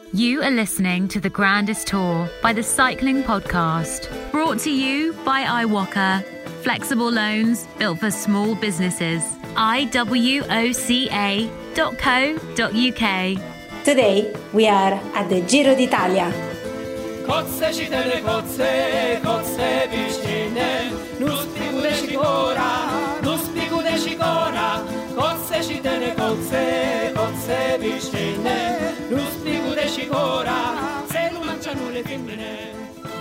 You are listening to The Grandest Tour by the Cycling Podcast, brought to you by iWalker. Flexible loans built for small businesses. iwoca.co.uk. Today we are at the Giro d'Italia. Kotce čitene, kotce piščine, nus pigude šikora, kotce čitene, kotce piščine, nus pigude šikora, celu mangiano le femmine.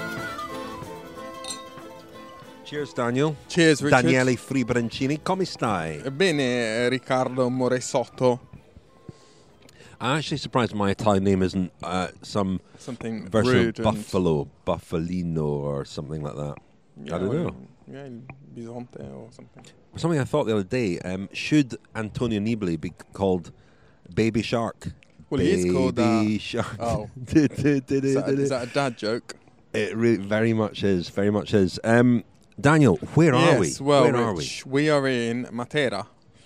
Cheers, Daniel. Cheers, Richard. Daniele Fribrancini, come stai? Bene, Riccardo Moresotto. I'm actually surprised my Italian name isn't Something version rude of Buffalo, Buffalino, or something like that. I don't know. Yeah, Bisonte or something. Something I thought the other day, should Antonio Nibali be called Baby Shark? Well, he is called Baby Shark. Oh. Is that a dad joke? It really, very much is. Daniel, where are we? Well, where are Rich, we are in Matera.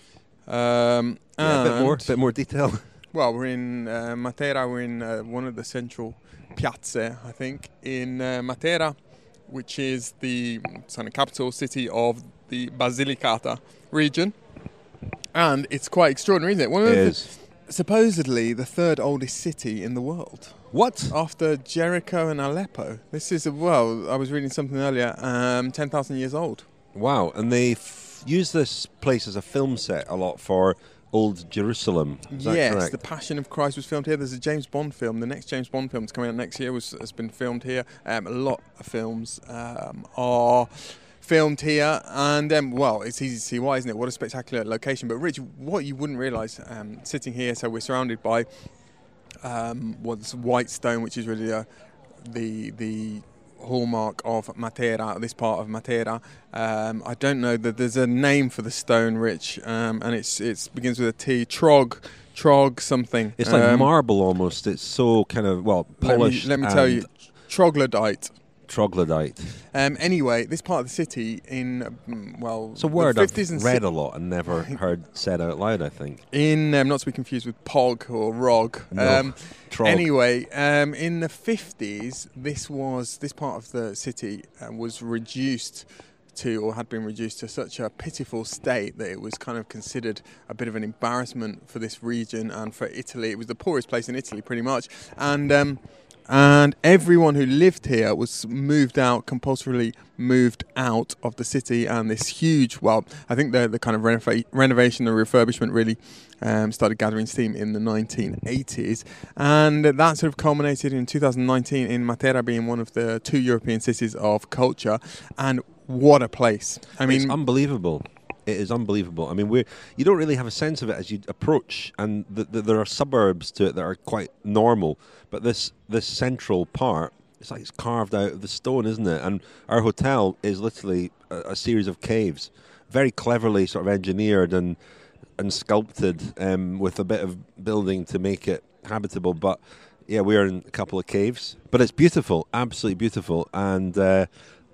A bit more detail. Well, we're in Matera. We're in one of the central piazze, I think, in Matera, which is the kind of capital city of the Basilicata region. And it's quite extraordinary, isn't it? It is. Supposedly the third oldest city in the world. What? After Jericho and Aleppo. This is, I was reading something earlier, 10,000 years old. Wow, and they use this place as a film set a lot for Old Jerusalem. Is that yes, correct? The Passion of Christ was filmed here. There's a James Bond film. The next James Bond film that's coming out next year has been filmed here. A lot of films are filmed here. And, it's easy to see why, isn't it? What a spectacular location. But, Rich, what you wouldn't realise, sitting here, so we're surrounded by this white stone, which is really the hallmark of Matera, this part of Matera. I don't know that there's a name for the stone, Rich, and it begins with a T. Trog something. It's like marble almost. It's so kind of polished. Let me tell you, troglodyte. Anyway, this part of the city in it's a word the I've 50s and read a lot and never heard said out loud, I think. In not to be confused with pog or rog. No, trog. Anyway, in the 50s, this part of the city was reduced to, or had been reduced to, such a pitiful state that it was kind of considered a bit of an embarrassment for this region and for Italy. It was the poorest place in Italy, pretty much, and everyone who lived here was compulsorily moved out of the city. And this huge, I think the kind of renovation and refurbishment really started gathering steam in the 1980s. And that sort of culminated in 2019 in Matera being one of the 2 European cities of culture. And what a place. It's unbelievable. It is unbelievable. I mean, you don't really have a sense of it as you approach, and there are suburbs to it that are quite normal. But this central part, it's like it's carved out of the stone, isn't it? And our hotel is literally a series of caves, very cleverly sort of engineered and sculpted, with a bit of building to make it habitable. But yeah, we are in a couple of caves. But it's beautiful, absolutely beautiful. And as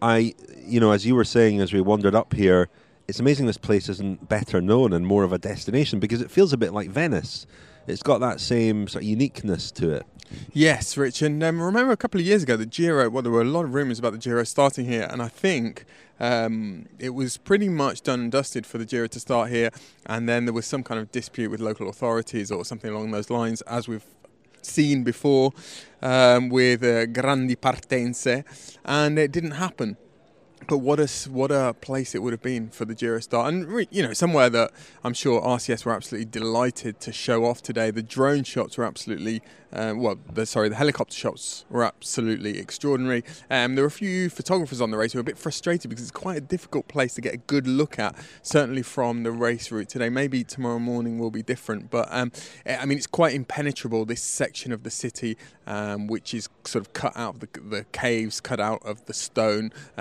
you were saying as we wandered up here, it's amazing this place isn't better known and more of a destination, because it feels a bit like Venice. It's got that same sort of uniqueness to it. Yes, Rich. And remember a couple of years ago, the Giro, there were a lot of rumours about the Giro starting here. And I think it was pretty much done and dusted for the Giro to start here. And then there was some kind of dispute with local authorities or something along those lines, as we've seen before with Grandi Partenze. And it didn't happen. But what a place it would have been for the Giro start. And, somewhere that I'm sure RCS were absolutely delighted to show off today. The drone shots were absolutely, the helicopter shots were absolutely extraordinary. There were a few photographers on the race who were a bit frustrated because it's quite a difficult place to get a good look at, certainly from the race route today. Maybe tomorrow morning will be different. But, it's quite impenetrable, this section of the city, which is sort of cut out of the caves, cut out of the stone. You can't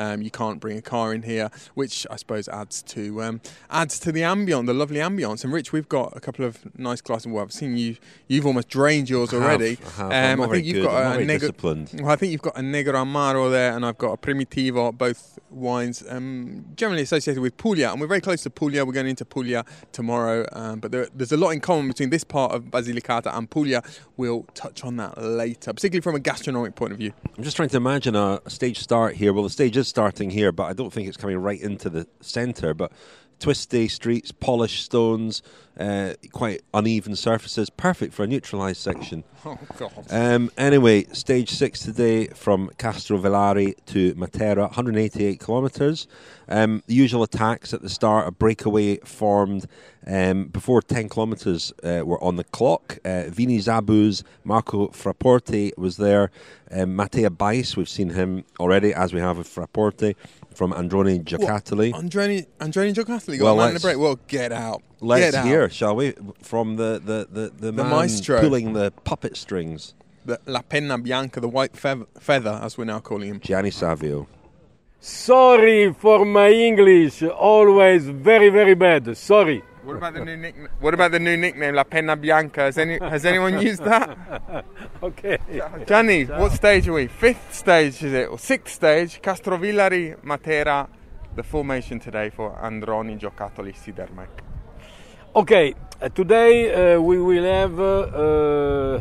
can't bring a car in here, which I suppose adds to the ambience, the lovely ambience. And Rich, we've got a couple of nice glasses. Well, I've seen you've almost drained yours already. I'm not I think you've got I'm not very disciplined. Well, I think you've got a Negro Amaro there, and I've got a Primitivo, both wines generally associated with Puglia, and we're very close to Puglia. We're going into Puglia tomorrow, but there's a lot in common between this part of Basilicata and Puglia. We'll touch on that later, particularly from a gastronomic point of view. I'm just trying to imagine a stage start here. Well, the stage is starting here, but I don't think it's coming right into the centre. But twisty streets, polished stones, quite uneven surfaces, perfect for a neutralised section. Oh, God. Anyway, stage 6 today from Castrovillari to Matera, 188 kilometres. The usual attacks at the start, a breakaway formed before 10 kilometres were on the clock. Vini Zabuz, Marco Frapporti was there. Mattia Bais, we've seen him already, as we have with Frapporti, from Androni Giocattoli. Androni Giocattoli got a man in the break. Well, get out. Let's hear, shall we, from the man maestro pulling the puppet strings. La Penna Bianca, the white feather, as we're now calling him. Gianni Savio. Sorry for my English, always very, very bad. Sorry. What about the new nickname, La Penna Bianca? Has anyone used that? Okay. Gianni, what stage are we? 5th stage, is it? Or 6th stage? Castrovillari, Matera, the formation today for Androni Giocattoli Sidermec. Okay, today we will have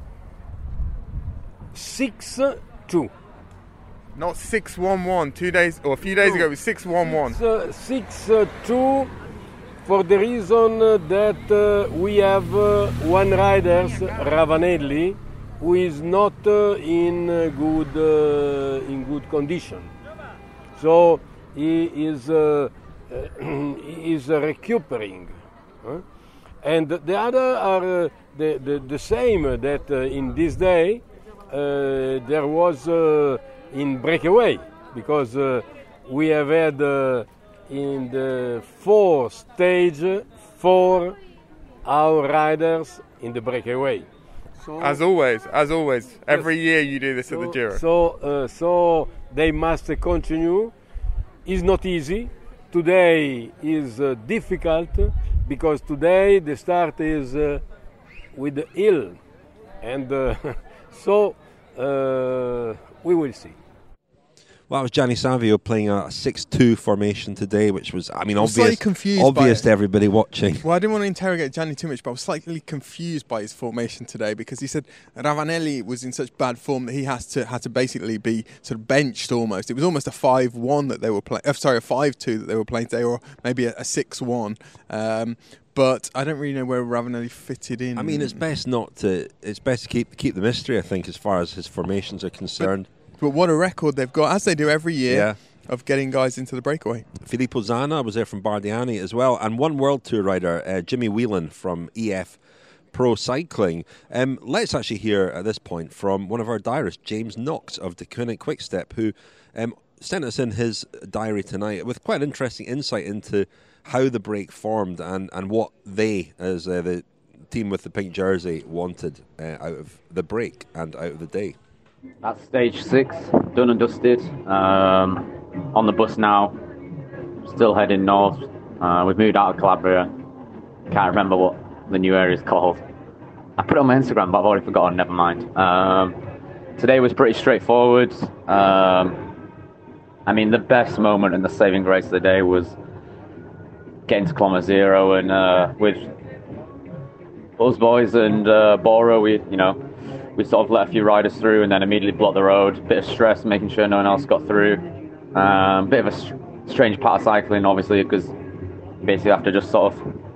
6-2. Not 6-1-1. 2 days or a few days ago it was 6-1-1. 6-2 for the reason that we have one rider, Ravanelli, who is not in good condition. So he is recuperating. And the other are the same that in this day there was in breakaway, because we have had in the 4th stage 4 our riders in the breakaway. So, as always, every year you do this at the Giro. So they must continue. It's not easy. Today is difficult, because today the start is with the hill, and so we will see. Well, that was Gianni Savio playing a 6-2 formation today, which was, obvious to everybody watching. Well, I didn't want to interrogate Gianni too much, but I was slightly confused by his formation today, because he said Ravanelli was in such bad form that he had to basically be sort of benched almost. It was almost a 5-1 that they were playing. Sorry, a 5-2 that they were playing today, or maybe a 6-1. But I don't really know where Ravanelli fitted in. It's best to keep the mystery, I think, as far as his formations are concerned. But what a record they've got, as they do every year, of getting guys into the breakaway. Filippo Zana was there from Bardiani as well, and one World Tour rider, Jimmy Whelan from EF Pro Cycling. Let's actually hear at this point from one of our diarists, James Knox of Deceuninck Quickstep, who sent us in his diary tonight with quite an interesting insight into how the break formed and what they, as the team with the pink jersey, wanted out of the break and out of the day. That's stage 6, done and dusted. On the bus now, still heading north. We've moved out of Calabria. Can't remember what the new area is called. I put it on my Instagram, but I've already forgotten, never mind. Today was pretty straightforward. The best moment and the saving grace of the day was getting to kilometre 0, and with us boys and Bora, we sort of let a few riders through and then immediately blocked the road. Bit of stress, making sure no one else got through. Bit of a strange part of cycling, obviously, because you basically have to just sort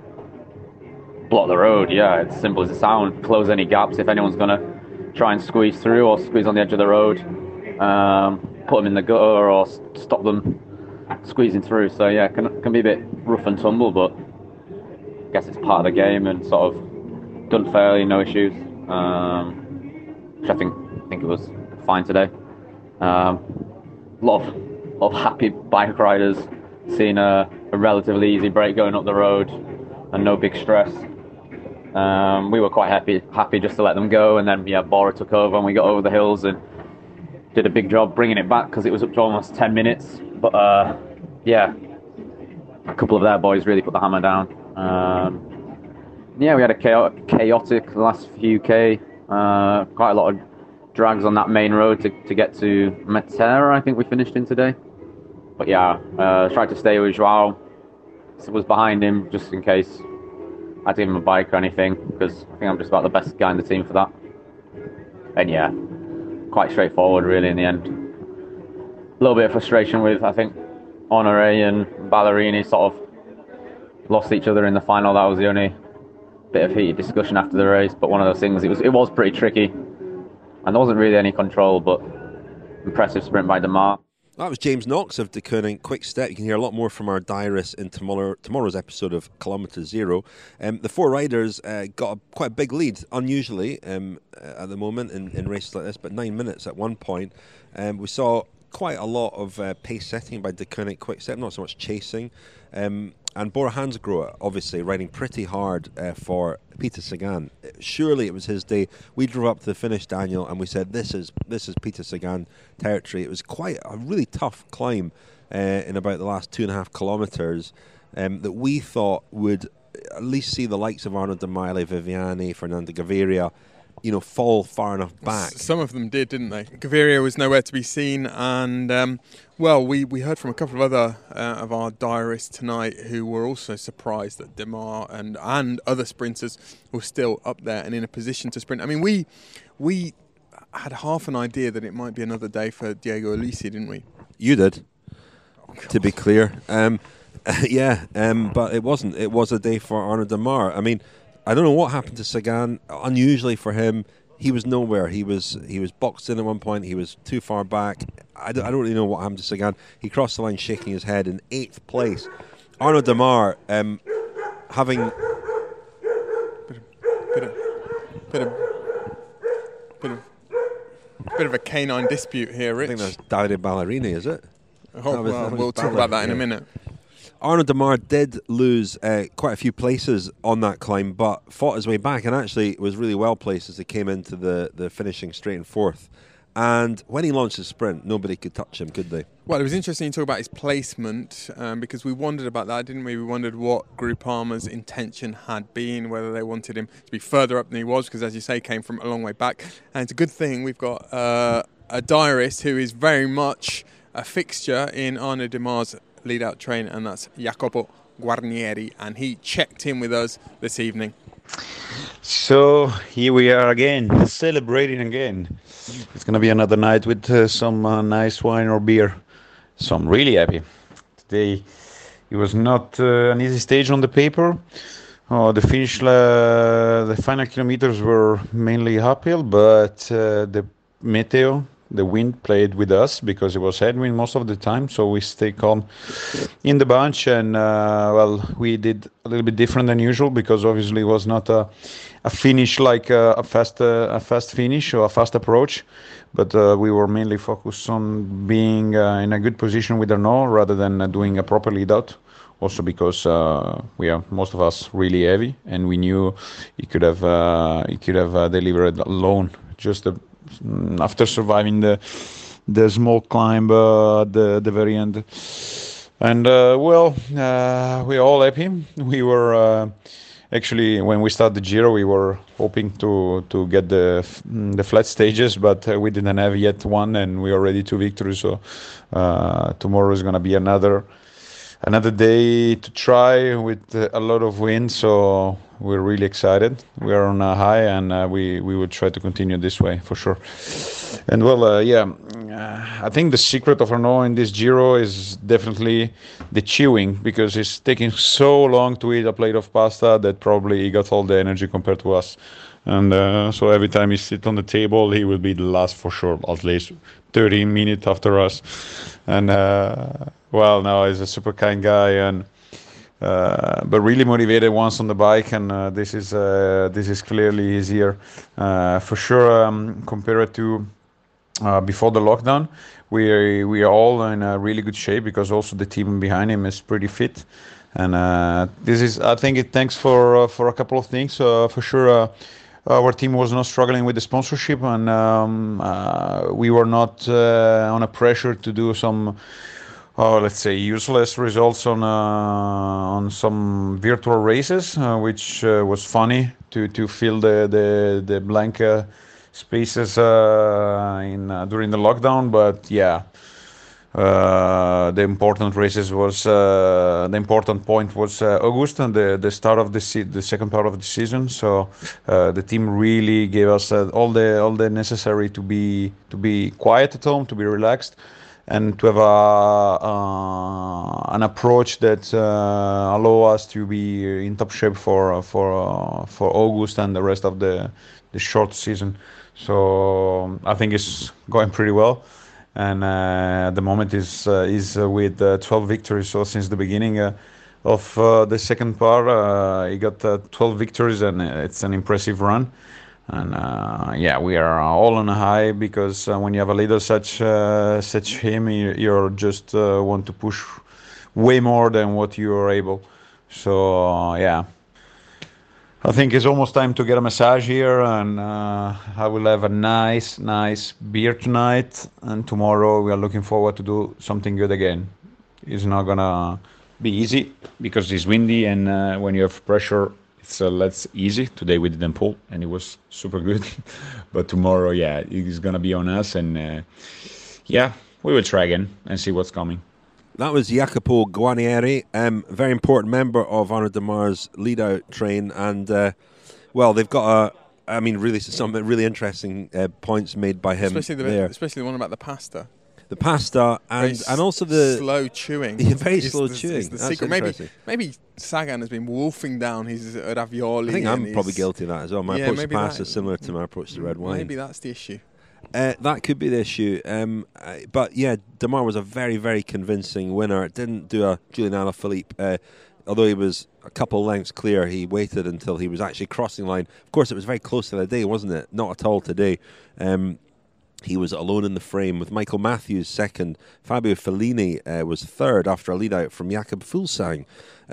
of block the road. Yeah, it's simple as it sounds. Close any gaps if anyone's going to try and squeeze through or squeeze on the edge of the road. Put them in the gutter or stop them squeezing through. So yeah, can be a bit rough and tumble, but I guess it's part of the game and sort of done fairly, no issues. Which I think it was fine today. A lot of happy bike riders, seeing a relatively easy break going up the road and no big stress. We were quite happy just to let them go, and then Bora took over and we got over the hills and did a big job bringing it back, because it was up to almost 10 minutes But yeah, a couple of their boys really put the hammer down. Yeah, we had a chaotic last few K. Quite a lot of drags on that main road to get to Matera, I think we finished in today. But yeah, tried to stay with Joao. Was behind him just in case I had to give him a bike or anything, because I think I'm just about the best guy in the team for that. And yeah, quite straightforward really in the end. A little bit of frustration with, I think, Honoré and Ballerini sort of lost each other in the final. That was the only bit of heated discussion after the race, but one of those things, it was pretty tricky and there wasn't really any control, but impressive sprint by Démare. That was James Knox of De Koning Quick Step. You can hear a lot more from our diarist in tomorrow's episode of Kilometre Zero. The four riders got quite a big lead, unusually at the moment in races like this, but 9 minutes at one point. We saw quite a lot of pace setting by De Koning Quick Step, not so much chasing. And Bora Hansgrohe, obviously, riding pretty hard for Peter Sagan. Surely it was his day. We drove up to the finish, Daniel, and we said, this is Peter Sagan territory. It was quite a really tough climb in about the last 2.5 kilometres that we thought would at least see the likes of Arnaud Démare, Viviani, Fernando Gaviria, fall far enough back. Some of them did, didn't they? Gaviria was nowhere to be seen, and we heard from a couple of other of our diarists tonight who were also surprised that Démare and other sprinters were still up there and in a position to sprint. I mean, we had half an idea that it might be another day for Diego Ulissi, didn't we? You did, to be clear. But it wasn't. It was a day for Arnaud Démare. I mean, I don't know what happened to Sagan. Unusually for him, he was nowhere. He was boxed in at one point. He was too far back. I don't really know what happened to Sagan. He crossed the line shaking his head in 8th place. Arnaud Démare having bit of a canine dispute here, Rich. I think that's Davide Ballerini, is it? We'll talk about that in a minute. Arnaud Démare did lose quite a few places on that climb, but fought his way back and actually was really well placed as he came into the finishing straight and fourth. And when he launched his sprint, nobody could touch him, could they? Well, it was interesting to talk about his placement because we wondered about that, didn't we? We wondered what Groupama's intention had been, whether they wanted him to be further up than he was, because as you say, came from a long way back. And it's a good thing we've got a diarist who is very much a fixture in Arnaud Démare's lead-out train, and that's Jacopo Guarnieri, and he checked in with us this evening. So here we are again, celebrating again. It's going to be another night with some nice wine or beer. So I'm really happy. Today it was not an easy stage on the paper. The finish, the final kilometers were mainly uphill, but the meteo, the wind played with us because it was headwind most of the time, so we stayed calm in the bunch, and we did a little bit different than usual because obviously it was not a finish like a fast finish or a fast approach, but we were mainly focused on being in a good position with Arnaud rather than doing a proper lead out. Also because we are most of us really heavy, and we knew he could have delivered alone just after surviving the small climb at the very end. And we're all happy. We were actually, when we started the Giro, we were hoping to get the flat stages, but we didn't have yet one, and we are already 2 victories. So tomorrow is going to be another day to try with a lot of wind. So we're really excited. We are on a high, and we will try to continue this way for sure. And I think the secret of Arnaud in this Giro is definitely the chewing, because it's taking so long to eat a plate of pasta that probably he got all the energy compared to us. And so every time he sits on the table, he will be the last for sure, at least 30 minutes after us. And no, he's a super kind guy, and but really motivated once on the bike, and this is clearly his year for sure. Compared to before the lockdown, we are all in a really good shape because also the team behind him is pretty fit, and I think it thanks for a couple of things. For sure, our team was not struggling with the sponsorship, and we were not on a pressure to do some let's say, useless results on some virtual races, which was funny to fill the blank spaces during the lockdown. But yeah, the important point was August and the start of the second part of the season. So the team really gave us all the necessary to be quiet at home, to be relaxed, and to have an approach that allow us to be in top shape for August and the rest of the short season. So I think it's going pretty well, and at the moment is with 12 victories. So since the beginning of the second part, he got 12 victories, and it's an impressive run. And yeah, we are all on a high, because when you have a leader such him, you're just want to push way more than what you are able. So yeah, I think it's almost time to get a massage here, and I will have a nice beer tonight, and tomorrow we are looking forward to do something good again. It's not gonna be easy because it's windy, and when you have pressure, it's less easy. Today we didn't pull, and it was super good. But tomorrow, yeah, it's gonna be on us, and yeah, we will try again and see what's coming. That was Jacopo Guarnieri, very important member of Arnaud Démar's lead-out train, and well, they've got really some really interesting points made by him, especially the one about the pasta. The pasta and also the slow chewing. Yeah, very slow chewing. Is the secret. Maybe Sagan has been wolfing down his ravioli. I think I'm probably guilty of that as well. My approach to pasta is similar to my approach to red wine. Maybe that's the issue. That could be the issue. But yeah, Démar was a very, very convincing winner. Didn't do a Julian Alaphilippe. Although he was a couple lengths clear, he waited until he was actually crossing line. Of course, it was very close to the day, wasn't it? Not at all today. He was alone in the frame with Michael Matthews second. Fabio Fellini was third after a lead out from Jakob Fuglsang.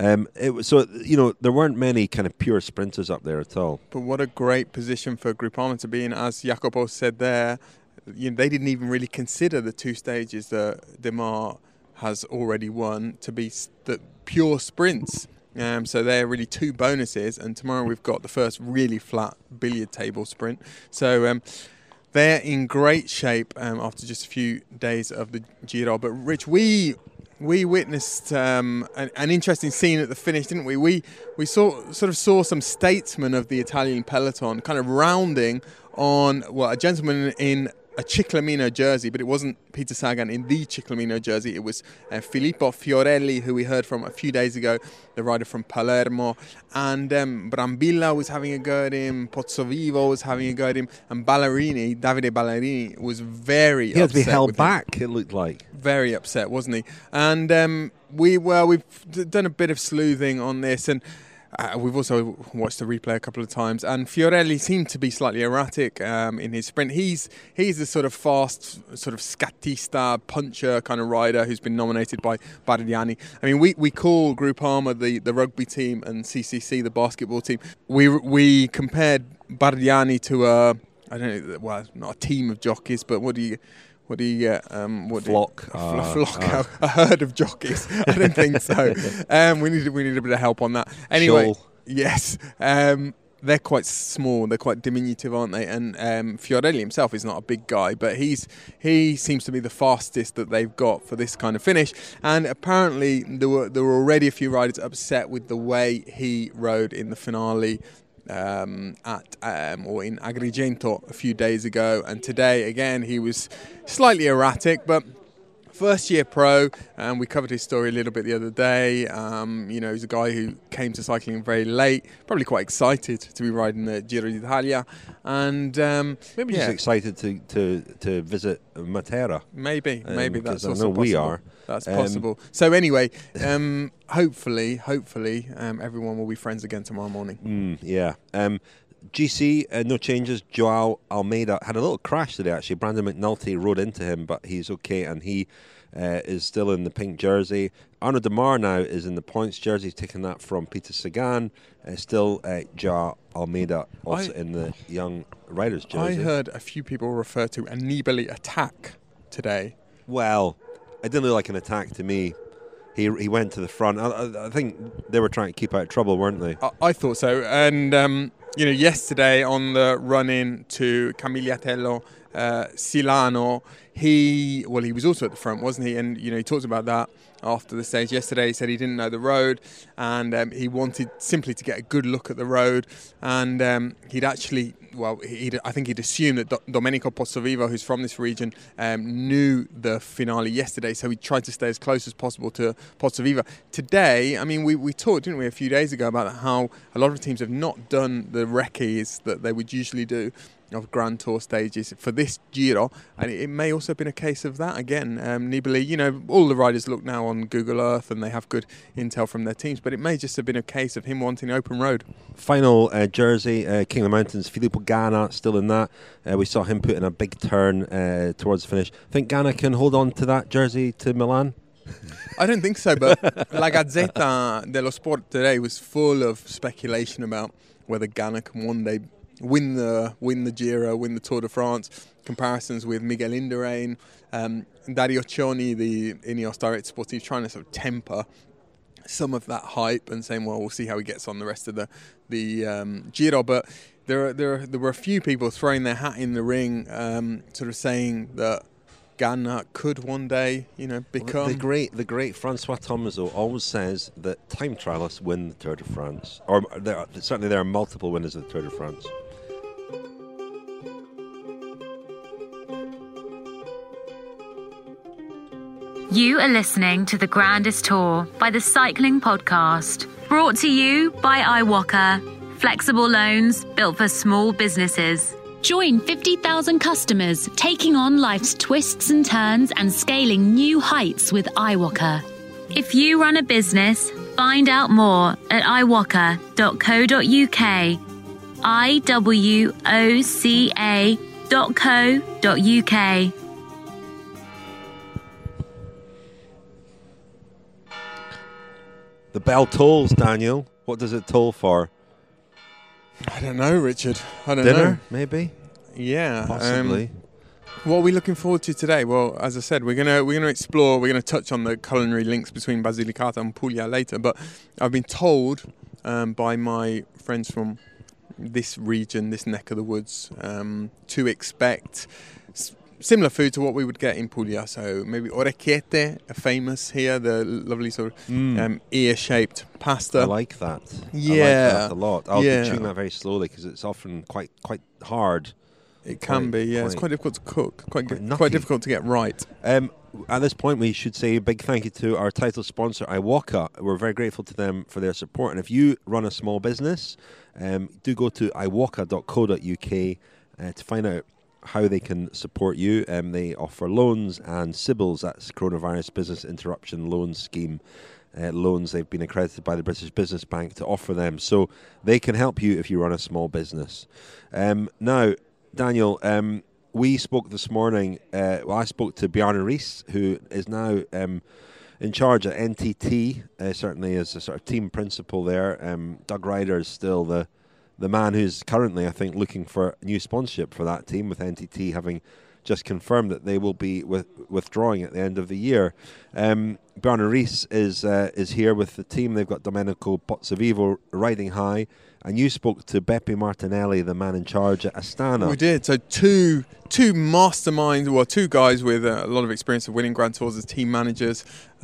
There weren't many kind of pure sprinters up there at all. But what a great position for Groupama to be in. As Jacopo said there, they didn't even really consider the two stages that Démar has already won to be the pure sprints. So they're really two bonuses. And tomorrow we've got the first really flat billiard table sprint. So they're in great shape after just a few days of the Giro. But Rich, we witnessed an interesting scene at the finish, didn't we? We saw some statesmen of the Italian peloton kind of rounding on a gentleman in a Ciclamino jersey, but it wasn't Peter Sagan in the Ciclamino jersey. It was Filippo Fiorelli, who we heard from a few days ago, the rider from Palermo, and Brambilla was having a go at him, Pozzovivo was having a go at him, and Davide Ballerini was very upset. He had to be held back, it looked like. Very upset, wasn't he? And we've done a bit of sleuthing on this, and we've also watched the replay a couple of times, and Fiorelli seemed to be slightly erratic in his sprint. He's the sort of fast, sort of scattista puncher kind of rider who's been nominated by Bardiani. I mean, we call Groupama the rugby team and CCC the basketball team. We compared Bardiani to not a team of jockeys, but what do you get? Flock. A herd of jockeys. I don't think so. We need a bit of help on that. Anyway, yes. They're quite small. They're quite diminutive, aren't they? And Fiorelli himself is not a big guy, but he seems to be the fastest that they've got for this kind of finish. And apparently there were already a few riders upset with the way he rode in the finale in Agrigento a few days ago, and today again he was slightly erratic, but first year pro, and we covered his story a little bit the other day. He's a guy who came to cycling very late, probably quite excited to be riding the Giro d'Italia, and maybe just excited to visit Matera. Maybe that's also possible. We are. That's possible. So anyway, hopefully, everyone will be friends again tomorrow morning. Yeah. GC, no changes. Joao Almeida had a little crash today, actually. Brandon McNulty rode into him, but he's okay, and he is still in the pink jersey. Arnaud Démar now is in the points jersey, taking that from Peter Sagan. Still Joao Almeida also in the young riders jersey. I heard a few people refer to a Nibali attack today. Well, it didn't look like an attack to me. He went to the front. I think they were trying to keep out trouble, weren't they? I thought so. And, yesterday on the run-in to Camigliatello, Silano, he was also at the front, wasn't he? And, he talked about that after the stage yesterday. He said he didn't know the road, and he wanted simply to get a good look at the road. And I think he'd assumed that Domenico Pozzovivo, who's from this region, knew the finale yesterday, so he tried to stay as close as possible to Pozzovivo. Today, I mean, we talked, didn't we, a few days ago about how a lot of teams have not done the recces that they would usually do of Grand Tour stages for this Giro, and it may also have been a case of that again. Nibali, all the riders look now on Google Earth and they have good intel from their teams, but it may just have been a case of him wanting open road. Final jersey, King of the Mountains, Filippo Ganna still in that. We saw him put in a big turn towards the finish. Think Ganna can hold on to that jersey to Milan? I don't think so, but La Gazzetta dello Sport today was full of speculation about whether Ganna can one day win the Giro, win the Tour de France. Comparisons with Miguel Indurain, Dario Cioni, the Ineos Direct Sportif, trying to sort of temper some of that hype and saying, well, we'll see how he gets on the rest of the Giro. But there were a few people throwing their hat in the ring, sort of saying that Ganna could one day, become... Well, the great Francois Thomazeau always says that time trialists win the Tour de France. Or certainly there are multiple winners of the Tour de France. You are listening to The Grandest Tour by the Cycling Podcast. Brought to you by iWalker. Flexible loans built for small businesses. Join 50,000 customers taking on life's twists and turns and scaling new heights with iWalker. If you run a business, find out more at iWalker.co.uk. iWoca.co.uk. The bell tolls, Daniel. What does it toll for? I don't know, Richard. I don't know. Dinner, maybe? Yeah. Possibly. What are we looking forward to today? Well, as I said, we're gonna explore. We're gonna touch on the culinary links between Basilicata and Puglia later. But I've been told by my friends from this region, this neck of the woods, to expect similar food to what we would get in Puglia. So maybe orecchiette, famous here, the lovely sort of ear-shaped pasta. I like that. Yeah. I like that a lot. I'll be chewing that very slowly because it's often quite hard. It can be, yeah. It's quite difficult to cook, quite difficult to get right. At this point, we should say a big thank you to our title sponsor, iWalker. We're very grateful to them for their support. And if you run a small business, do go to iWalker.co.uk to find out how they can support you. They offer loans and CBILS, that's Coronavirus Business Interruption Loan Scheme. Loans they've been accredited by the British Business Bank to offer them. So they can help you if you run a small business. Now, Daniel, we spoke this morning, I spoke to Bjarne Riis, who is now in charge at NTT, certainly as a sort of team principal there. Doug Ryder is still the man who's currently, I think, looking for new sponsorship for that team, with NTT having just confirmed that they will be withdrawing at the end of the year. Bjarne Riis is here with the team. They've got Domenico Pozzovivo riding high, and you spoke to Beppe Martinelli, the man in charge at Astana. We did. So two masterminds, well, two guys with a lot of experience of winning Grand Tours as team managers.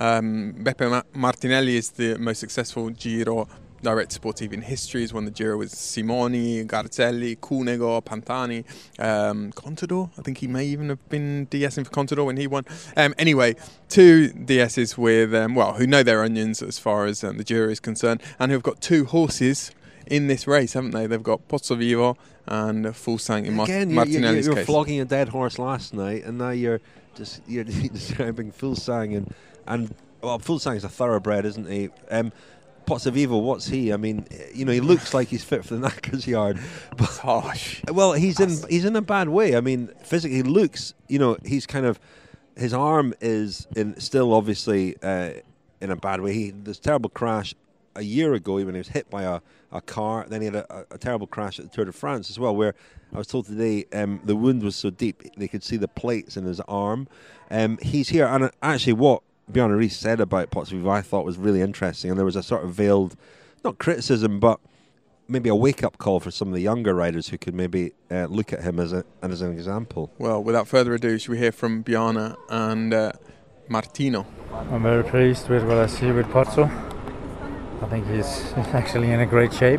Beppe Martinelli is the most successful Giro Direct Sportive in history. He's won the Giro with Simoni, Garzelli, Cunego, Pantani, Contador. I think he may even have been DSing for Contador when he won. Anyway, two DSs with, who know their onions as far as the Giro is concerned, and who've got two horses in this race, haven't they? They've got Pozzovivo and Fuglsang in Martinelli's case. You're flogging a dead horse last night, and now you're describing Fuglsang and Fuglsang's a thoroughbred, isn't he? Pozzovivo, what's he? I mean, he looks like he's fit for the knackers yard. But, gosh. Well, he's in a bad way. I mean, physically, he looks, he's kind of, his arm is still obviously in a bad way. This terrible crash a year ago, even he was hit by a car. Then he had a terrible crash at the Tour de France as well, where I was told today the wound was so deep they could see the plates in his arm. He's here, and actually what Bjarne Riis said about Potts Vivo I thought was really interesting, and there was a sort of veiled, not criticism, but maybe a wake-up call for some of the younger riders who could maybe look at him as an example. Well, without further ado, should we hear from Bjarne and Martino? I'm very pleased with what I see with Pozzo. I think he's actually in a great shape.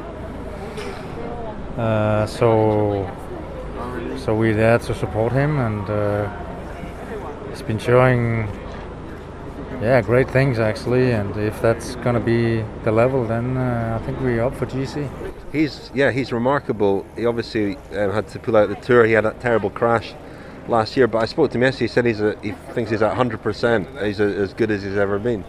So we're there to support him, and he's been showing great things actually. And if that's going to be the level, then I think we're up for GC. He's remarkable. He obviously had to pull out the Tour. He had that terrible crash last year, but I spoke to him yesterday. He said he thinks he's at 100%. He's as good as he's ever been.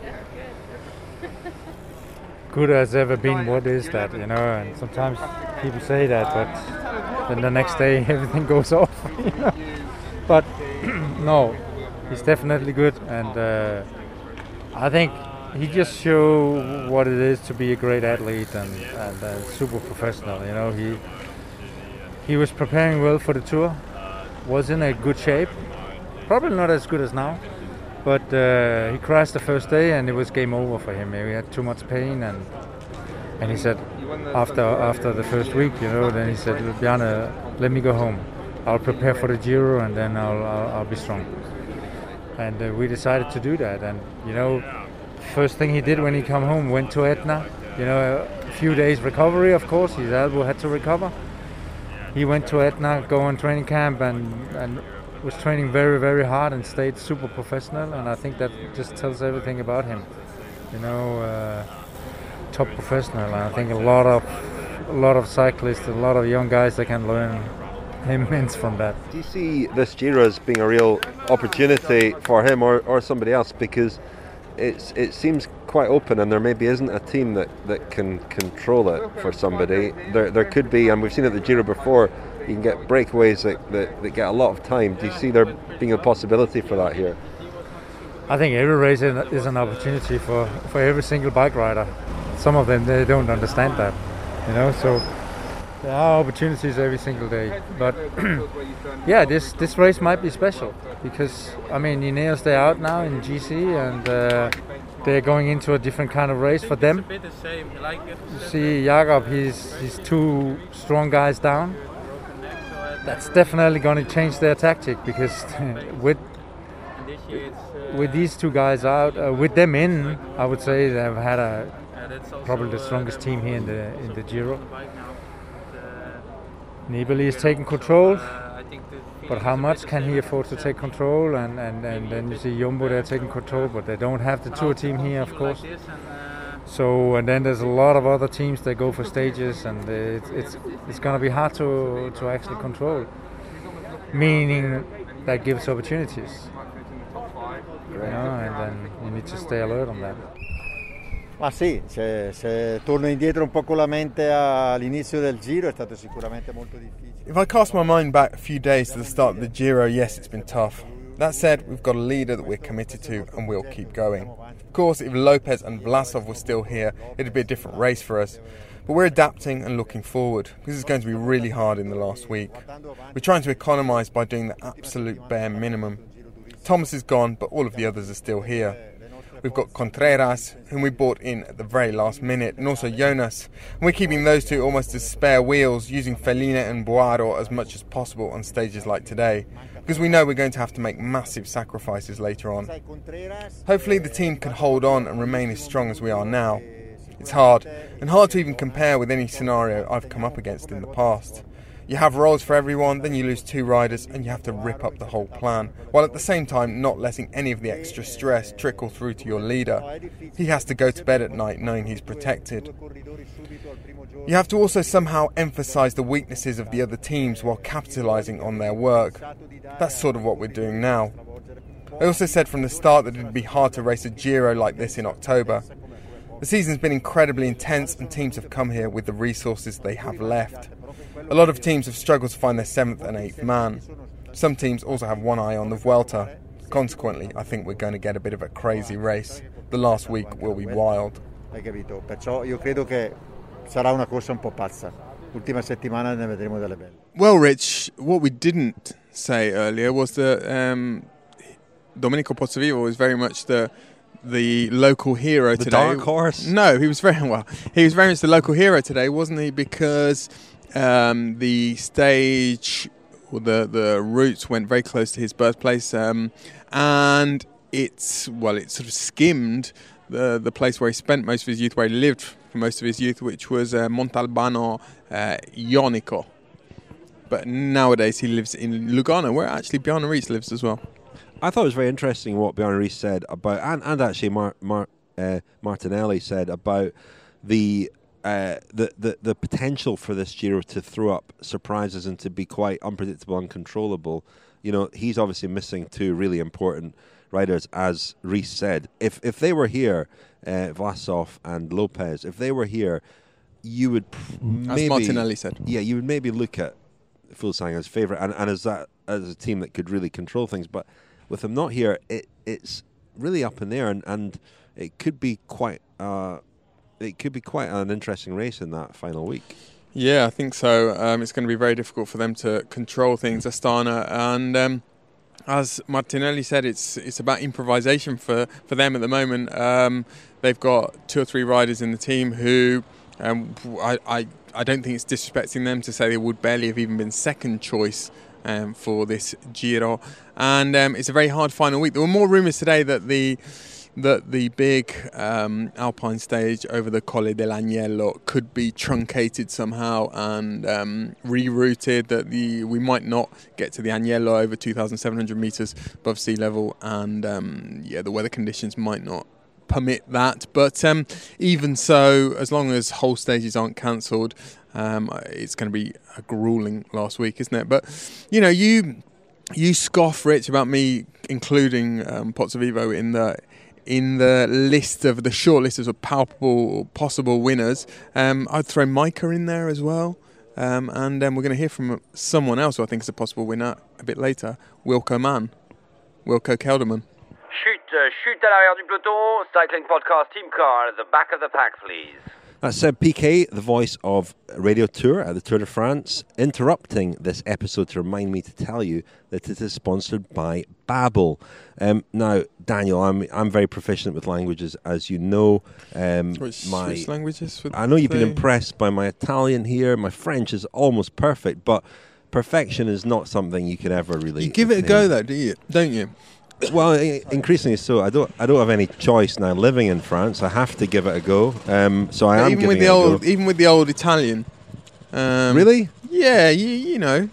Good as ever been, what is that, and sometimes people say that, but then the next day everything goes off, but no, he's definitely good, and I think he just showed what it is to be a great athlete and super professional. He was preparing well for the Tour, was in a good shape, probably not as good as now. But he crashed the first day and it was game over for him. He had too much pain, and he said after the first week, then he said, Bjarne, let me go home. I'll prepare for the Giro and then I'll be strong. And we decided to do that. And first thing he did when he came home, went to Etna. A few days recovery, of course. His elbow had to recover. He went to Etna, go on training camp, and was training very, very hard and stayed super professional, and I think that just tells everything about him. Top professional. And I think a lot of cyclists, a lot of young guys that can learn immense from that. Do you see this Giro as being a real opportunity for him or somebody else? Because it seems quite open, and there maybe isn't a team that can control it for somebody. There could be, and we've seen at the Giro before, you can get breakaways that get a lot of time. Do you see there being a possibility for that here? I think every race is an opportunity for every single bike rider. Some of them, they don't understand that, so there are opportunities every single day. But this race might be special because, Ineos, they're out now in GC, and they're going into a different kind of race for them. You see Jakob, he's two strong guys down. That's definitely going to change their tactic, because with these two guys out, with them in, I would say they've had probably the strongest team here in the Giro. Nibali is taking control, but how much can he afford to take control? And then you see Jumbo, they're taking control, but they don't have the Tour team here, of course. So, and then there's a lot of other teams that go for stages, and it's going to be hard to actually control. Meaning that gives opportunities. And then you need to stay alert on that. Ma sì, se torno indietro un po' con la mente all'inizio del Giro è stato sicuramente molto difficile. If I cast my mind back a few days to the start of the Giro, yes, it's been tough. That said, we've got a leader that we're committed to, and we'll keep going. Of course, if Lopez and Vlasov were still here, it'd be a different race for us. But we're adapting and looking forward, because it's going to be really hard in the last week. We're trying to economise by doing the absolute bare minimum. Thomas is gone, but all of the others are still here. We've got Contreras, whom we bought in at the very last minute, and also Jonas. And we're keeping those two almost as spare wheels, using Feline and Boaro as much as possible on stages like today, because we know we're going to have to make massive sacrifices later on. Hopefully the team can hold on and remain as strong as we are now. It's hard, and hard to even compare with any scenario I've come up against in the past. You have roles for everyone, then you lose two riders and you have to rip up the whole plan, while at the same time not letting any of the extra stress trickle through to your leader. He has to go to bed at night knowing he's protected. You have to also somehow emphasise the weaknesses of the other teams while capitalising on their work. That's sort of what we're doing now. I also said from the start that it would be hard to race a Giro like this in October. The season's been incredibly intense, and teams have come here with the resources they have left. A lot of teams have struggled to find their 7th and 8th man. Some teams also have one eye on the Vuelta. Consequently, I think we're going to get a bit of a crazy race. The last week will be wild. hai capito? Perciò io credo che sarà una corsa un po' pazza. Ultima settimana ne vedremo delle belle. Well, Rich, what we didn't say earlier was that Domenico Pozzovivo was very much the local hero The today. dark horse? No, he was very much the local hero today, wasn't he? Because the stage, or the route went very close to his birthplace, and it sort of skimmed the place where he spent most of his youth, where he lived for most of his youth, which was Montalbano Ionico. But nowadays he lives in Lugano, where actually Bjarne Riis lives as well. I thought it was very interesting what Bjarne Riis said about, and actually Martinelli said about the potential for this Giro to throw up surprises and to be quite unpredictable, uncontrollable. You know, he's obviously missing two really important riders, as Riis said. If they were here, Vlasov and Lopez, if they were here, you would maybe, as Martinelli said, you would maybe look at Fuglsang as favourite and as a team that could really control things. But with them not here, it's really up in there, and it could be quite an interesting race in that final week. Yeah, I think so. It's going to be very difficult for them to control things, Astana, and as Martinelli said, it's about improvisation for them at the moment. They've got 2 or 3 riders in the team who I don't think it's disrespecting them to say they would barely have even been second choice for this Giro, and it's a very hard final week. There were more rumours today that the big Alpine stage over the Colle dell'Agnello could be truncated somehow and rerouted, that we might not get to the Agnello over 2,700 metres above sea level, and the weather conditions might not permit that. But even so, as long as whole stages aren't cancelled, it's going to be a gruelling last week, isn't it? But you know, you scoff, Rich, about me including Pozzovivo in the list of the short list of palpable possible winners. I'd throw Micah in there as well, and we're going to hear from someone else who I think is a possible winner a bit later, Wilco Kelderman. Chute à l'arrière du peloton, Cycling Podcast Team Car at the back of the pack, please. That's PK, the voice of Radio Tour at the Tour de France, interrupting this episode to remind me to tell you that it is sponsored by Babbel. Now, Daniel, I'm very proficient with languages, as you know. Which languages? I know you've been impressed by my Italian here. My French is almost perfect, but perfection is not something you can ever really. You give it a go, though, don't you? Well, increasingly so. I don't have any choice now. Living in France, I have to give it a go. So I am even giving with the it old, a go. even with the old Italian. Really? Yeah, you know.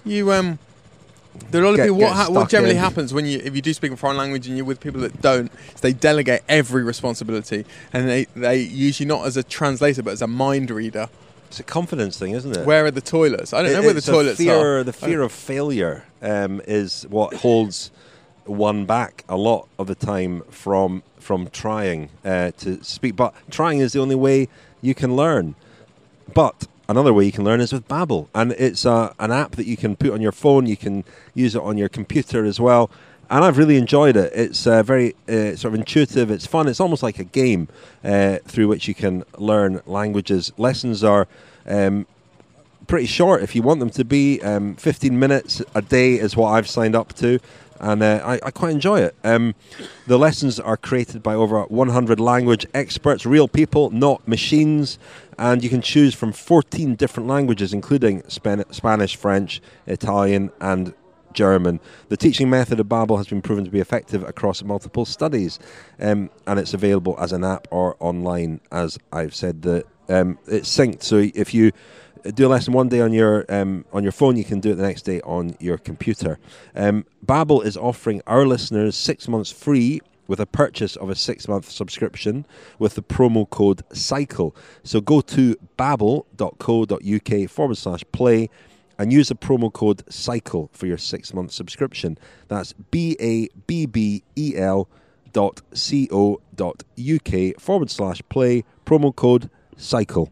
There are a lot of people. What generally happens if you do speak a foreign language and you're with people that don't, is they delegate every responsibility, and they usually not as a translator but as a mind reader. It's a confidence thing, isn't it? Where are the toilets? I don't know where the toilets are. The fear of failure is what holds one back a lot of the time from trying to speak. But trying is the only way you can learn. But another way you can learn is with Babbel, and it's an app that you can put on your phone. You can use it on your computer as well, and I've really enjoyed it. It's very sort of intuitive. It's fun. It's almost like a game through which you can learn languages. Lessons are pretty short if you want them to be. 15 minutes a day is what I've signed up to. And I quite enjoy it. The lessons are created by over 100 language experts, real people, not machines. And you can choose from 14 different languages, including Spanish, French, Italian, and German. The teaching method of Babbel has been proven to be effective across multiple studies. And it's available as an app or online, as I've said. It's synced, so if you do a lesson one day on your phone, you can do it the next day on your computer. Babbel is offering our listeners 6 months free with a purchase of a 6-month subscription with the promo code CYCLE. So go to babbel.co.uk/play and use the promo code CYCLE for your 6-month subscription. That's babbel.co.uk/play, promo code CYCLE.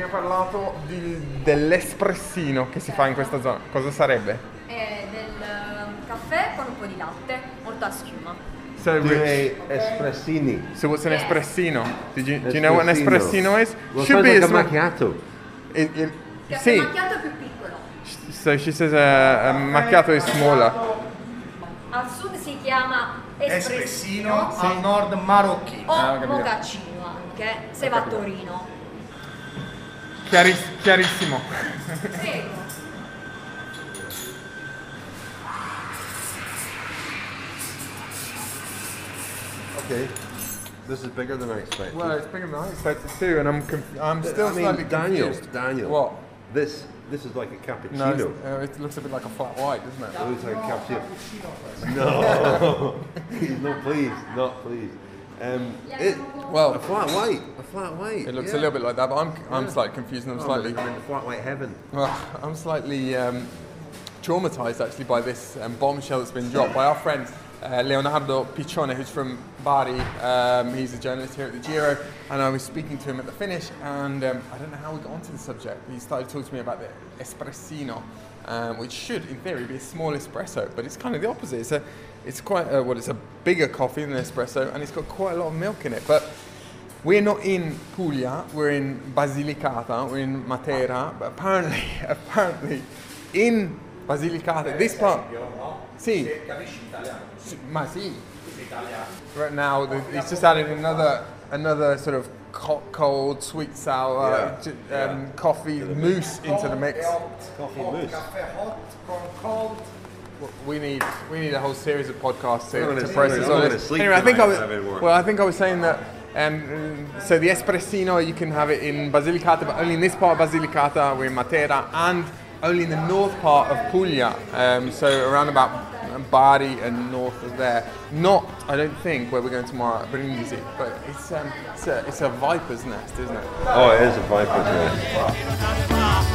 ha parlato dell'espressino che si fa in questa zona. Cosa sarebbe? Del caffè con un po' di latte, molta schiuma. So espressini. So what's an espressino? Do you know what an espressino is? Well, Should be like a small- macchiato. Caffè Sì. macchiato è più piccolo. So she says a macchiato is smaller. Al sud si chiama espressino, al nord marocchino. o mocaccino anche, se va a Torino. Chiarissimo. Prego. Okay. This is bigger than I expected. Well, it's bigger than I expected too, and I'm still slightly confused. Daniel. What? This is like a No, cappuccino. it looks a bit like a flat white, doesn't it? It looks like a cappuccino. No, not please. Well, a flat white. It looks a little bit like that, but I'm slightly confused, and I'm slightly. I'm in flat white heaven. Well, I'm slightly traumatized actually by this bombshell that's been dropped by our friend Leonardo Piccione, who's from Bari. He's a journalist here at the Giro, and I was speaking to him at the finish, and I don't know how we got onto the subject. He started talking to me about the espressino, which should, in theory, be a small espresso, but it's kind of the opposite. It's quite it's a bigger coffee than an espresso, and it's got quite a lot of milk in it. But we're not in Puglia, we're in Basilicata, we're in Matera, but apparently in Basilicata, this part, sì, ma sì. Right now, he's just added another sort of cold, sweet, sour coffee mousse into the mix. Coffee mousse. We need a whole series of podcasts to I'm process all gonna this. sleep Anyway, I think tonight I was saying that. So the espressino, you can have it in Basilicata, but only in this part of Basilicata. We're in Matera, and only in the north part of Puglia. So around about Bari and north of there. Not, I don't think, where we're going tomorrow at Brindisi, but it's a viper's nest, isn't it? Oh, it is a viper's nest.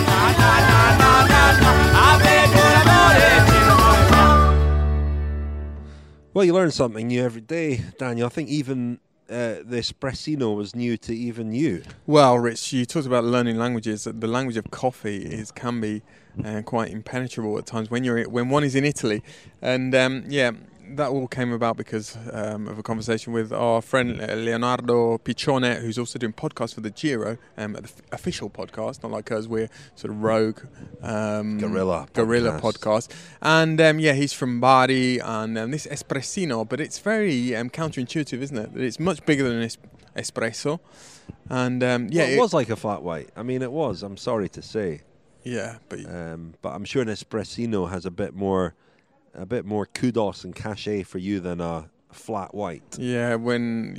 Well, you learn something new every day, Daniel. I think even the espressino was new to even you. Well, Rich, you talked about learning languages. The language of coffee can be quite impenetrable at times when one is in Italy, and that all came about because of a conversation with our friend Leonardo Piccione, who's also doing podcasts for the Giro, the official podcast, not like us, we're sort of rogue guerrilla podcast. And he's from Bari, and this espressino, but it's very counterintuitive, isn't it? It's much bigger than an espresso, and it was like a flat white. I mean, it was. I'm sorry to say. Yeah, but I'm sure an espressino has a bit more kudos and cachet for you than a flat white. Yeah, when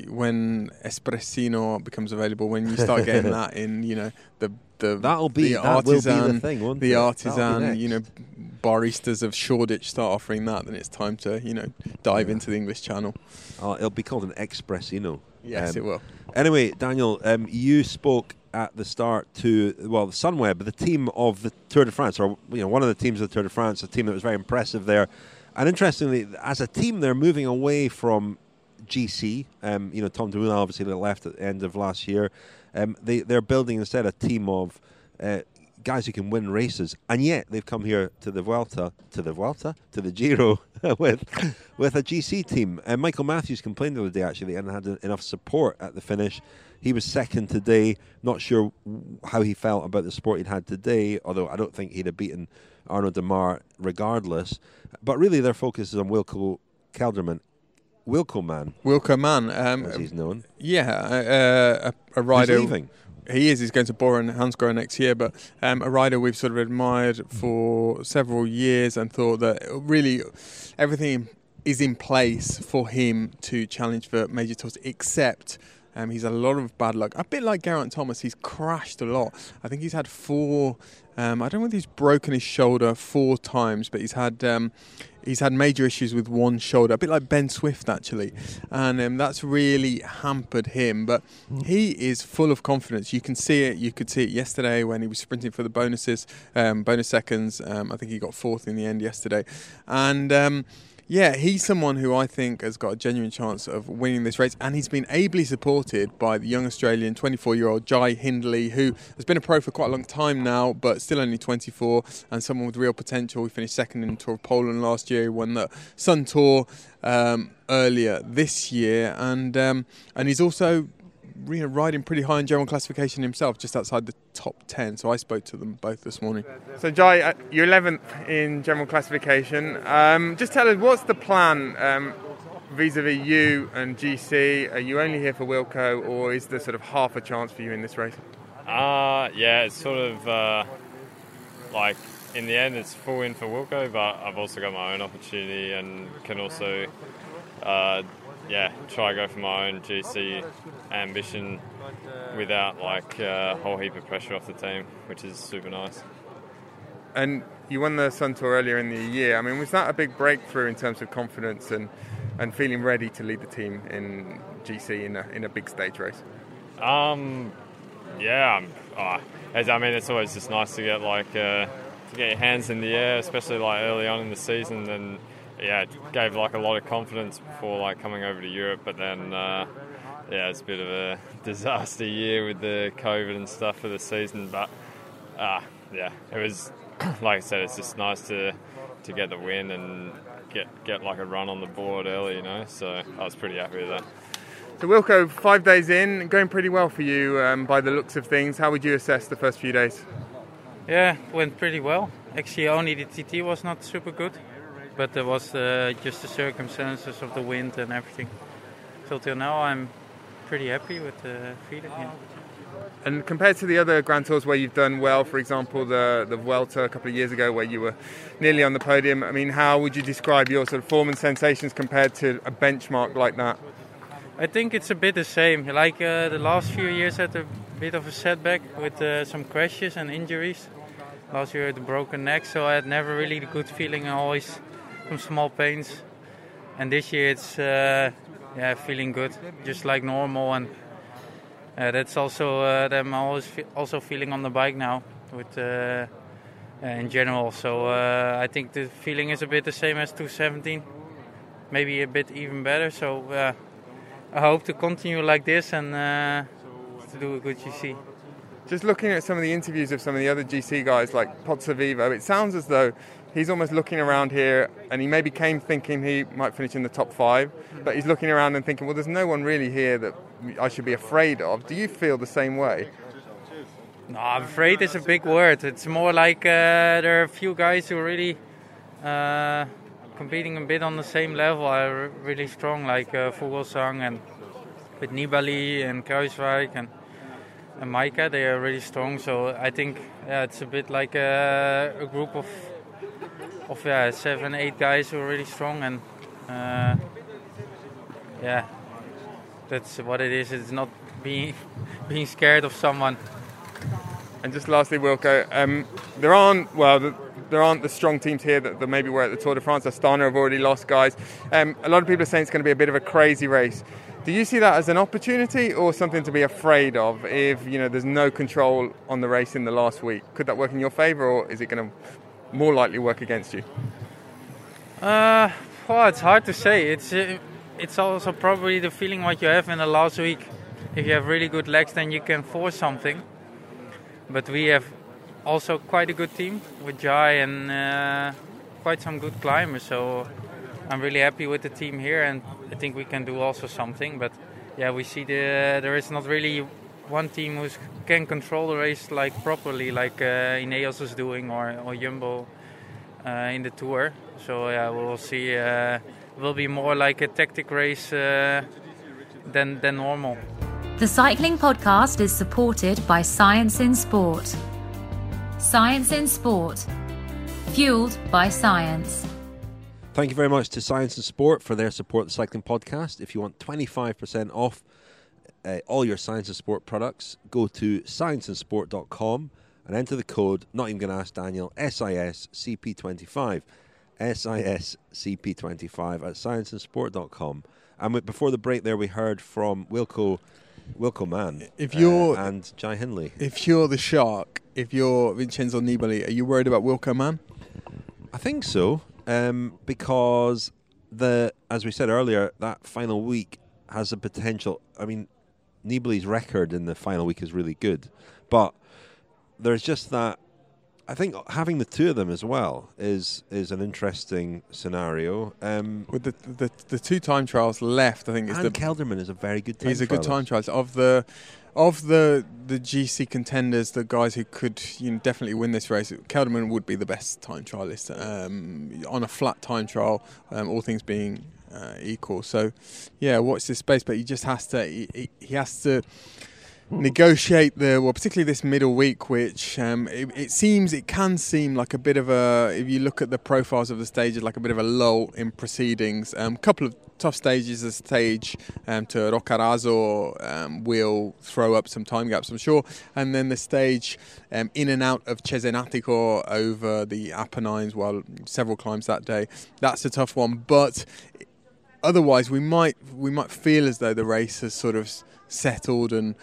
espressino becomes available, when you start getting that in, that will be the thing, won't it? Artisan, baristas of Shoreditch start offering that, then it's time to, dive into the English Channel. It'll be called an espressino. Yes, it will. Anyway, Daniel, you spoke at the start to the Sunweb, the team of the Tour de France, or one of the teams of the Tour de France, a team that was very impressive there. And interestingly, as a team, they're moving away from GC. Tom Dumoulin obviously left at the end of last year. They're building instead a team of guys who can win races, and yet they've come here to the Giro with a GC team. Michael Matthews complained the other day actually, and had enough support at the finish. He was second today. Not sure how he felt about the support he'd had today, although I don't think he'd have beaten Arnaud Démare regardless. But really, their focus is on Wilco Kelderman. Wilco Man, as he's known. Yeah, a rider. He's leaving. He is. He's going to Bora and Hansgrohe next year, but a rider we've sort of admired for several years and thought that really everything is in place for him to challenge for major tours, except he's had a lot of bad luck. A bit like Geraint Thomas, he's crashed a lot. I think he's had 4. I don't know whether he's broken his shoulder 4 times, but he's had major issues with one shoulder, a bit like Ben Swift actually, and that's really hampered him. But he is full of confidence. You can see it. You could see it yesterday when he was sprinting for the bonus seconds. I think he got 4th in the end yesterday, and. Yeah, he's someone who I think has got a genuine chance of winning this race, and he's been ably supported by the young Australian 24-year-old Jai Hindley, who has been a pro for quite a long time now, but still only 24, and someone with real potential. He finished second in the Tour of Poland last year. He won the Sun Tour earlier this year, and he's also riding pretty high in general classification himself, just outside the top 10. So I spoke to them both this morning. So Jai, you're 11th in general classification. Just tell us, what's the plan vis-a-vis you and GC? Are you only here for Wilco, or is there sort of half a chance for you in this race? Yeah, it's sort of like in the end it's full in for Wilco, but I've also got my own opportunity and can also try go for my own GC ambition without like a whole heap of pressure off the team, which is super nice. And you won the Sun Tour earlier in the year. I mean, was that a big breakthrough in terms of confidence and feeling ready to lead the team in GC in a big stage race? I mean, it's always just nice to get to get your hands in the air, especially like early on in the season. And it gave like a lot of confidence before like coming over to Europe. But then it's a bit of a disaster year with the COVID and stuff for the season. But it was like I said, it's just nice to get the win and get like a run on the board early, you know. So I was pretty happy with that. So Wilco, 5 days in, going pretty well for you by the looks of things. How would you assess the first few days? Yeah, went pretty well. Actually, only the TT was not super good, but there was just the circumstances of the wind and everything. So till now, I'm pretty happy with the feeling. Yeah. And compared to the other Grand Tours where you've done well, for example, the Vuelta a couple of years ago where you were nearly on the podium, I mean, how would you describe your sort of form and sensations compared to a benchmark like that? I think it's a bit the same. Like the last few years I had a bit of a setback with some crashes and injuries. Last year I had a broken neck, so I had never really the good feeling and always some small pains. And this year it's feeling good, just like normal. And that's also that I'm always also feeling on the bike now with in general. So I think the feeling is a bit the same as 2017, maybe a bit even better. So I hope to continue like this and to do a good GC. Just looking at some of the interviews of some of the other GC guys like Pozzovivo, it sounds as though he's almost looking around here and he maybe came thinking he might finish in the top 5, but he's looking around and thinking, well, there's no one really here that I should be afraid of. Do you feel the same way? No, afraid is a big word. It's more like there are a few guys who are really competing a bit on the same level, are really strong, like Fuglsang and with Nibali and Kruijswijk and Maika, they are really strong. So I think it's a bit like a group of 7-8 guys who are really strong, and that's what it is. It's not being scared of someone. And just lastly, Wilco, there aren't the strong teams here that maybe were at the Tour de France. Astana have already lost guys. A lot of people are saying it's going to be a bit of a crazy race. Do you see that as an opportunity or something to be afraid of if there's no control on the race in the last week? Could that work in your favour, or is it going to more likely work against you? Well, it's hard to say. It's also probably the feeling what you have in the last week. If you have really good legs, then you can force something. But we have also quite a good team with Jai and quite some good climbers. So I'm really happy with the team here, and I think we can do also something. But we see there is not really one team who can control the race properly, like Ineos is doing or Jumbo in the Tour. So we'll see. It will be more like a tactic race than normal. The Cycling Podcast is supported by Science in Sport. Science in Sport. Fueled by science. Thank you very much to Science in Sport for their support of the Cycling Podcast. If you want 25% off all your Science in Sport products, go to scienceinsport.com and enter the code, not even going to ask Daniel, SISCP25. SISCP25 at scienceinsport.com. And before the break there, we heard from Wilco Man and Jai Hindley. If you're the Shark, if you're Vincenzo Nibali, are you worried about Wilco Man? I think so, because as we said earlier, that final week has the potential. I mean, Nibali's record in the final week is really good, but there's just that. I think having the two of them as well is an interesting scenario. With the two time trials left, I think Kelderman is a very good time trialist. He's a good time trialist. Of the GC contenders, the guys who could definitely win this race, Kelderman would be the best time trialist on a flat time trial, all things being equal. So, yeah, watch this space, but he just has to. He has to negotiate particularly this middle week, which it can seem like a bit of a, if you look at the profiles of the stages, like a bit of a lull in proceedings. Couple of tough stages. The stage to Roccaraso will throw up some time gaps, I'm sure, and then the stage in and out of Cesenatico over the Apennines, several climbs that day. That's a tough one, but otherwise we might feel as though the race has sort of settled and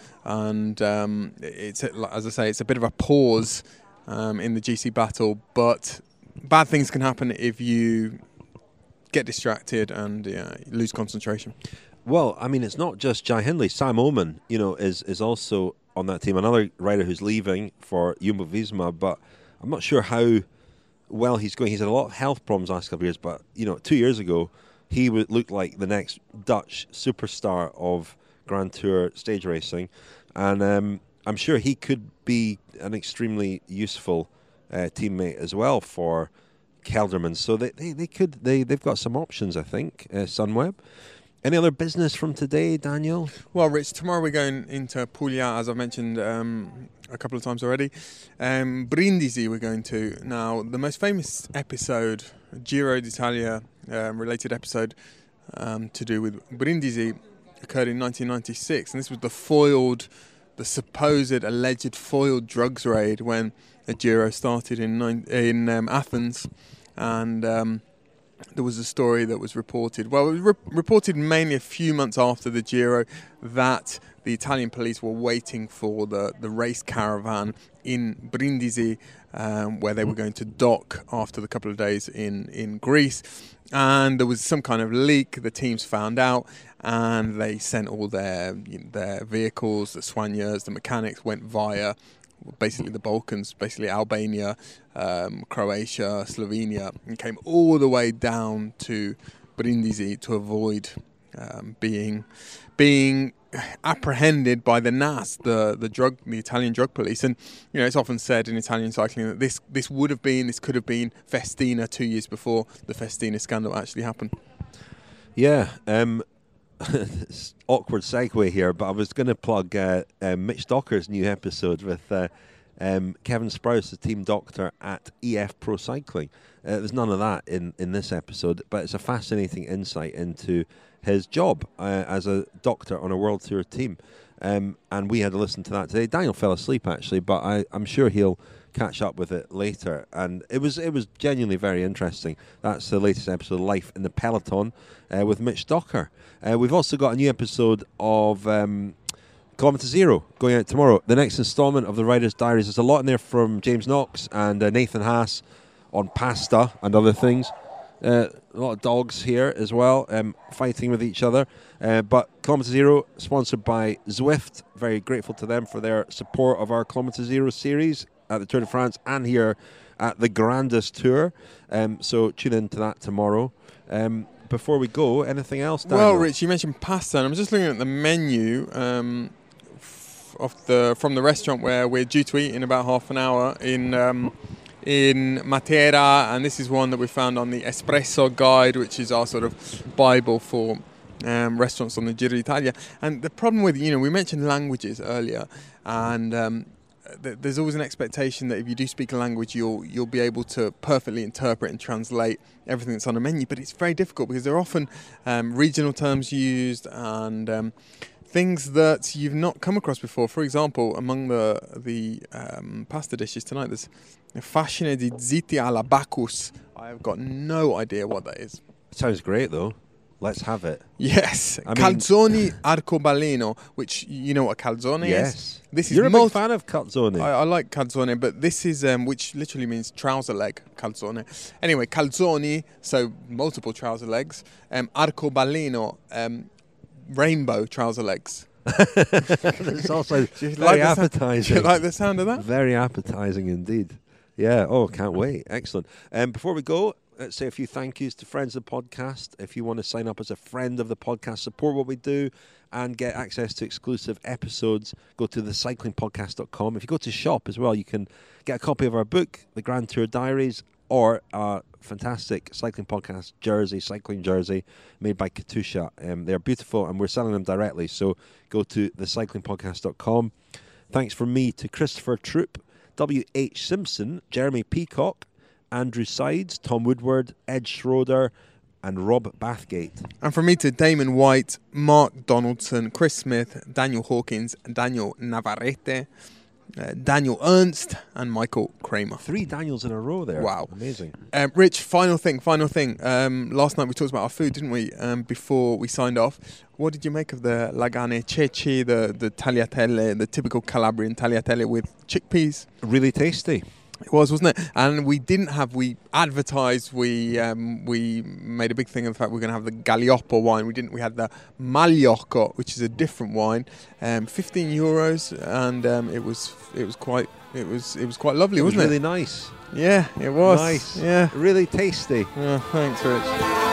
it's, as I say, it's a bit of a pause in the GC battle, but bad things can happen if you get distracted and lose concentration. Well, I mean, it's not just Jai Hindley. Sam Oman, is also on that team. Another rider who's leaving for Jumbo-Visma, but I'm not sure how well he's going. He's had a lot of health problems last couple of years, but 2 years ago he would look like the next Dutch superstar of Grand Tour stage racing, and I'm sure he could be an extremely useful teammate as well for Kelderman. So they've got some options, I think. Sunweb. Any other business from today, Daniel? Well, Rich, tomorrow we're going into Puglia, as I've mentioned a couple of times already. Brindisi we're going to. Now, the most famous episode, Giro d'Italia related episode to do with Brindisi, occurred in 1996, and this was the supposed alleged foiled drugs raid when the Giro started in Athens, and there was a story that was reported. Well, it was reported mainly a few months after the Giro that the Italian police were waiting for the race caravan in Brindisi, where they were going to dock after the couple of days in Greece. And there was some kind of leak. The teams found out, and they sent all their vehicles, the soigneurs, the mechanics, went via basically the Balkans, basically Albania, Croatia, Slovenia, and came all the way down to Brindisi to avoid being apprehended by the NAS, the Italian drug police. And it's often said in Italian cycling that this could have been Festina 2 years before the Festina scandal actually happened. Yeah, awkward segue here, but I was going to plug Mitch Docker's new episode with Kevin Sprouse, the team doctor at EF Pro Cycling. There's none of that in this episode, but it's a fascinating insight into his job as a doctor on a World Tour team. And we had to listen to that today. Daniel fell asleep, actually, but I'm sure he'll catch up with it later. And it was genuinely very interesting. That's the latest episode of Life in the Peloton with Mitch Docker. We've also got a new episode of Kilometre Zero going out tomorrow. The next instalment of the Riders' Diaries. There's a lot in there from James Knox and Nathan Haas on pasta and other things. A lot of dogs here as well, fighting with each other. But Kilometre Zero, sponsored by Zwift. Very grateful to them for their support of our Kilometre Zero series at the Tour de France and here at the Grandest Tour. So tune in to that tomorrow. Before we go, anything else, Daniel? Well, Rich, you mentioned pasta, and I'm just looking at the menu from the restaurant where we're due to eat in about half an hour in Matera, and this is one that we found on the Espresso Guide, which is our sort of Bible for restaurants on the Giro d'Italia. And the problem with, we mentioned languages earlier, and there's always an expectation that if you do speak a language, you'll be able to perfectly interpret and translate everything that's on a menu. But it's very difficult because there are often regional terms used and things that you've not come across before. For example, among the pasta dishes tonight, there's fascine di zitti alla Bacchus. I've got no idea what that is. Sounds great, though. Let's have it. Yes, I mean- calzoni arcobaleno, which you know what a calzone is? Yes. This is You're a big fan of calzone. I like calzone, but this is which literally means trouser leg, calzone. Anyway, calzoni, so multiple trouser legs. Arcobaleno, rainbow trouser legs. It's also Do you very like the appetizing. do you like the sound of that? Very appetizing indeed. Yeah. Oh, can't wait. Excellent. Before we go, let's say a few thank yous to friends of the podcast. If you want to sign up as a friend of the podcast, support what we do, and get access to exclusive episodes, go to thecyclingpodcast.com. If you go to shop as well, you can get a copy of our book, The Grand Tour Diaries, or a fantastic Cycling Podcast jersey, cycling jersey, made by Katusha. They're beautiful, and we're selling them directly, so go to thecyclingpodcast.com. Thanks from me to Christopher Troop, W.H. Simpson, Jeremy Peacock, Andrew Sides, Tom Woodward, Ed Schroeder, and Rob Bathgate. And from me to Damon White, Mark Donaldson, Chris Smith, Daniel Hawkins, Daniel Navarrete, Daniel Ernst, and Michael Kramer. 3 Daniels in a row there. Wow. Amazing. Rich, final thing. Last night we talked about our food, didn't we, before we signed off. What did you make of the lagane ceci, the tagliatelle, the typical Calabrian tagliatelle with chickpeas? Really tasty. It was, wasn't it? And we advertised, we made a big thing of the fact we're going to have the Galioppo wine. We had the Magliocco, which is a different wine, €15, and it was quite lovely, wasn't it? Really nice. Yeah, it was. Nice. Yeah. Really tasty. Yeah, thanks, Rich.